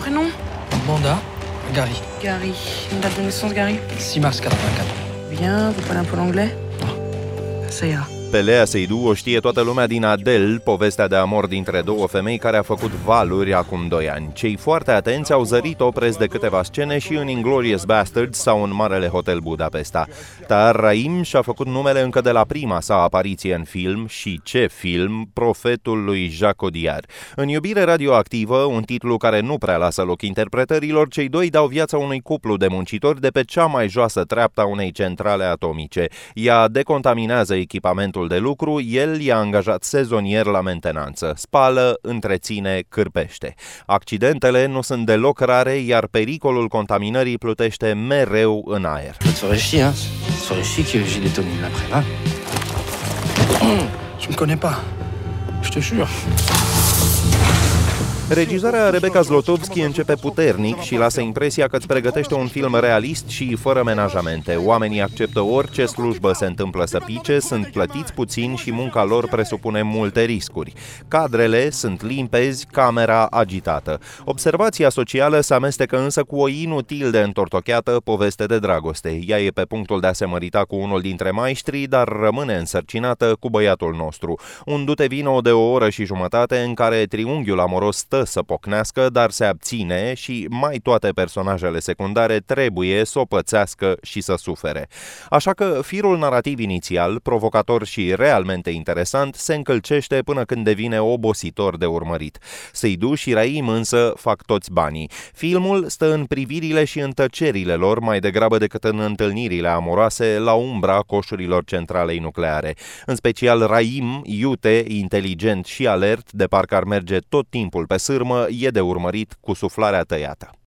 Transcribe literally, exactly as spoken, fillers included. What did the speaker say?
prénom? Manda, Gary. Gary. Une date de naissance, Gary? six mars quatre-vingt-quatre. Bien, vous parlez un peu l'anglais? Ça ira. Pe Lea Seydoux o știe toată lumea din Adele, povestea de amor dintre două femei care a făcut valuri acum doi ani. Cei foarte atenți au zărit-o preț de câteva scene și în Inglourious Basterds sau în Marele Hotel Budapesta. Dar Raim și-a făcut numele încă de la prima sa apariție în film, și ce film, Profetul lui Jacques Audiard. În Iubire radioactivă, un titlu care nu prea lasă loc interpretărilor, cei doi dau viața unui cuplu de muncitori de pe cea mai joasă treaptă a unei centrale atomice. Ea decontaminează echipamentul de lucru, el i-a angajat sezonier la mentenanță. Spală, întreține, cârpește. Accidentele nu sunt deloc rare, iar pericolul contaminării plutește mereu în aer. Ça te ferait chier, hein? Ça te ferait chier que j'ai des tonnes après, hein? Tu me connais pas. Je te jure. Regizarea Rebecca Zlotowski începe puternic și lasă impresia că îți pregătește un film realist și fără menajamente. Oamenii acceptă orice slujbă se întâmplă să pice, sunt plătiți puțin și munca lor presupune multe riscuri. Cadrele sunt limpezi, camera agitată. Observația socială se amestecă însă cu o inutil de întortocheată poveste de dragoste. Ea e pe punctul de a se mărita cu unul dintre maestri, dar rămâne însărcinată cu băiatul nostru. Un dute vino de o oră și jumătate în care triunghiul amoros stă să pocnească, dar se abține și mai toate personajele secundare trebuie să o pățească și să sufere. Așa că firul narrativ inițial, provocator și realmente interesant, se încălcește până când devine obositor de urmărit. Seydoux și Raim însă fac toți banii. Filmul stă în privirile și în tăcerile lor mai degrabă decât în întâlnirile amoroase la umbra coșurilor centralei nucleare. În special Raim, iute, inteligent și alert, de parcă ar merge tot timpul pe sârmă, e de urmărit cu suflarea tăiată.